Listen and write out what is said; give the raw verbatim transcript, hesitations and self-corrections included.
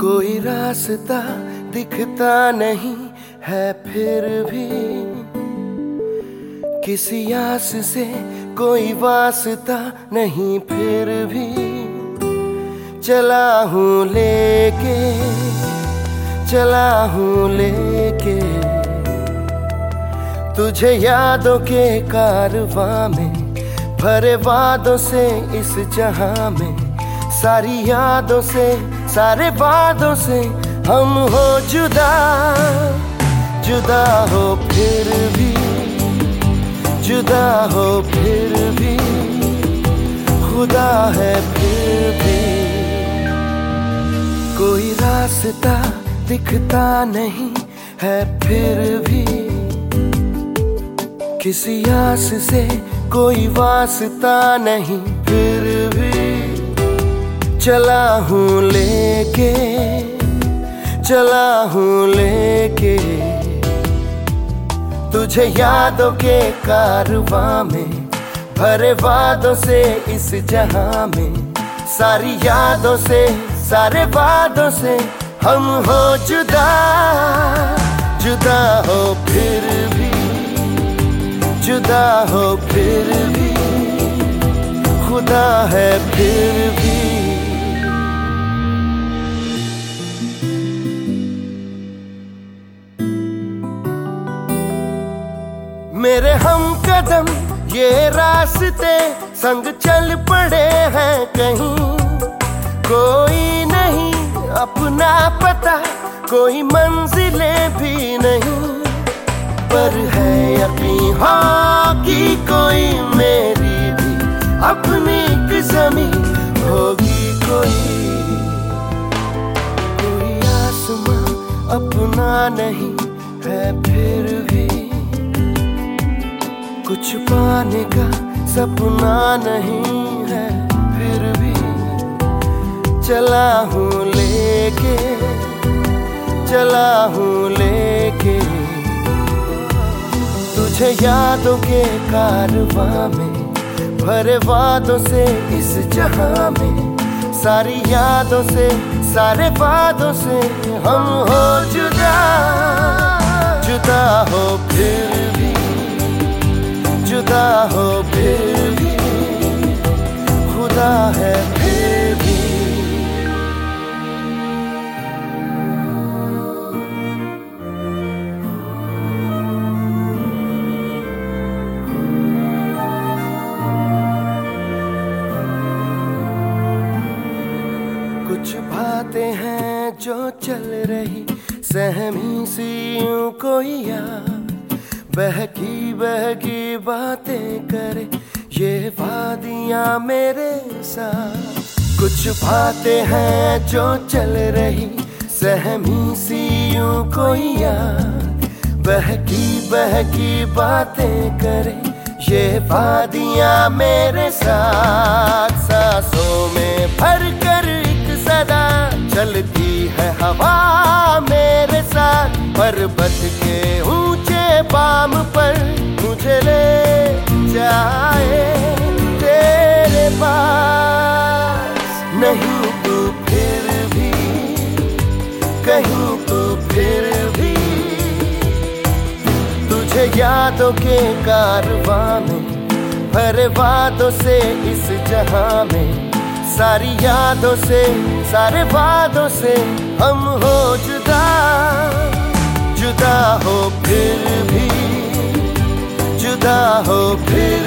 कोई रास्ता दिखता नहीं है फिर भी, किसी आस से कोई वास्ता नहीं फिर भी। चला हूँ लेके, चला हूँ लेके तुझे यादों के कारवां में, भरे वादों से इस जहां में। सारी यादों से, सारे वादों से हम हो जुदा, जुदा हो फिर भी, जुदा हो फिर भी, खुदा है फिर भी। कोई रास्ता दिखता नहीं है फिर भी, किसी आस से कोई वास्ता नहीं फिर भी। चला हूँ लेके, चला हूँ लेके तुझे यादों के कारवां में, भरे वादों से इस जहां में। सारी यादों से, सारे वादों से हम हो जुदा, जुदा हो फिर भी, जुदा हो फिर भी, खुदा है फिर भी। मेरे हम कदम ये रास्ते संग चल पड़े हैं कहीं, कोई नहीं अपना पता, कोई मंजिलें भी नहीं। पर है यकीन हाँ कि कोई मेरी भी अपनी किस्मी होगी। कोई कोई आसमां अपना नहीं है फिर भी, कुछ पाने का सपना नहीं है फिर भी। चला हूँ लेके, चला हूँ लेके तुझे यादों के कारवां में, भरे वादों से इस जहां में। सारी यादों से, सारे वादों से हम हो जुदा, जुदा हो फिर भी, जुदा हो फिर भी, खुदा है फिर भी। कुछ बातें हैं जो चल रही सहमी सी यूं कोई यार, बहकी बहकी बातें करे ये वादियां मेरे साथ। कुछ बातें हैं जो चल रही सहमी सी यूं कोई यार, बहकी बहकी बातें करे ये वादियां मेरे साथ। सांसों में भर कर एक सदा चलती है हवा मेरे साथ, पर्वत के ऊंचे बाम पर मुझे ले जाए तेरे पास। नहीं तू फिर भी, कहीं तू फिर भी, तुझे यादों के कारवां में, भरे वादों से इस जहां में। सारी यादों से, सारे वादों से हम हो जुदा, जुदा हो फिर भी, जुदा हो फिर